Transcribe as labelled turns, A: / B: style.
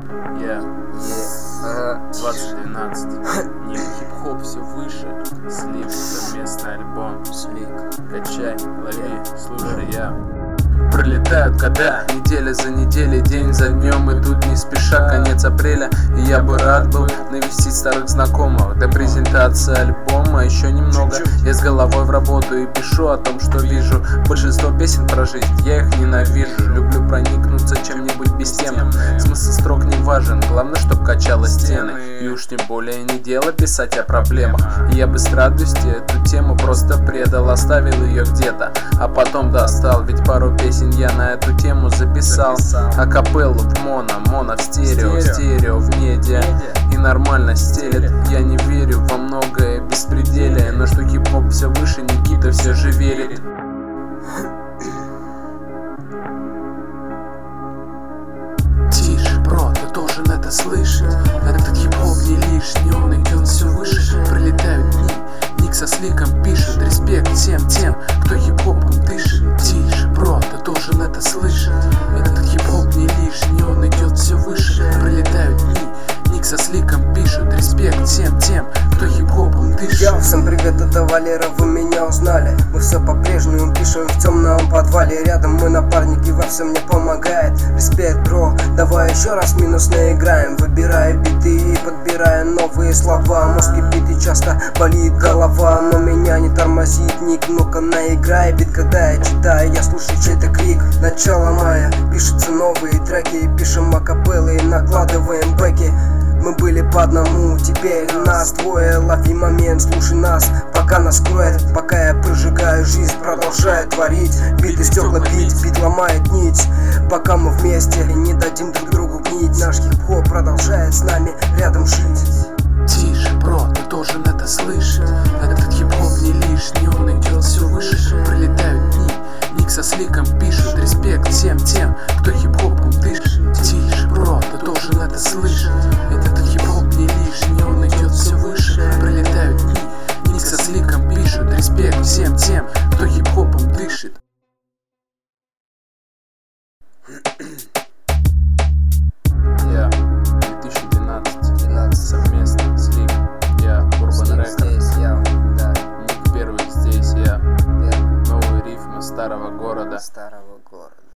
A: 2012. Не хип-хоп все выше. Слик, совместный альбом. Качай, лови, слушай, я. Пролетают года, неделя за неделей, день за днем идут не спеша. Конец апреля, и я бы рад был навестить старых знакомых. До презентации альбома еще немного. Я с головой в работу и пишу о том, что вижу. Большинство песен про жизнь, я их ненавижу. Люблю проникнуться чем-нибудь бестемным. Смысл строк не важен, главное, чтоб качало стены. И уж тем более не дело писать о проблемах. И я бы с радостью эту тему просто предал, оставил ее где-то, а потом достал. Ведь пару песен я на эту тему записал. Акапеллу в моно в стерео в медиа. И нормально стелет. Я не верю во многое беспределие, но что хип-хоп все выше, Никита все же верит. Тише, бро, ты должен это слышать. Этот хип-хоп не лишний, он идет все выше. Пролетают дни, Ник со Сликом пишет. Респект всем тем, кто хип-хопом дышит. Тише, бро, ты должен это слышать. Этот хип-хоп не лишний, он идет все выше. Пролетают дни, Ник со Сликом пишет. Респект всем тем, кто хип-хопом дышит.
B: Всем привет, это Валера, вы меня узнали. Мы все по-прежнему пишем в темном подвале. Рядом мой напарник и во всем мне помогает. Респект, бро, давай еще раз минус наиграем. Выбирая биты и подбирая новые слова. Мозг кипит и часто болит голова, но меня не тормозит Ник. Ну-ка наиграй бит, когда я читаю, я слушаю чей-то крик. Начало мая, пишутся новые треки. Пишем акапеллы и накладываем бэки. Мы были по одному, теперь нас двое. Лови момент, слушай нас, пока нас кроет. Пока я прожигаю жизнь, продолжаю творить. Биты стекла бить, бит ломает нить. Пока мы вместе не дадим друг другу гнить. Наш хип-хоп продолжает с нами рядом жить.
A: Тише, бро, ты должен это слышать. Этот хип-хоп не лишний, он идет все выше. Пролетают дни, Ник со Сликом пишут. Респект всем тем, кто хип-хопом дышит. Тише, бро, ты должен это слышать.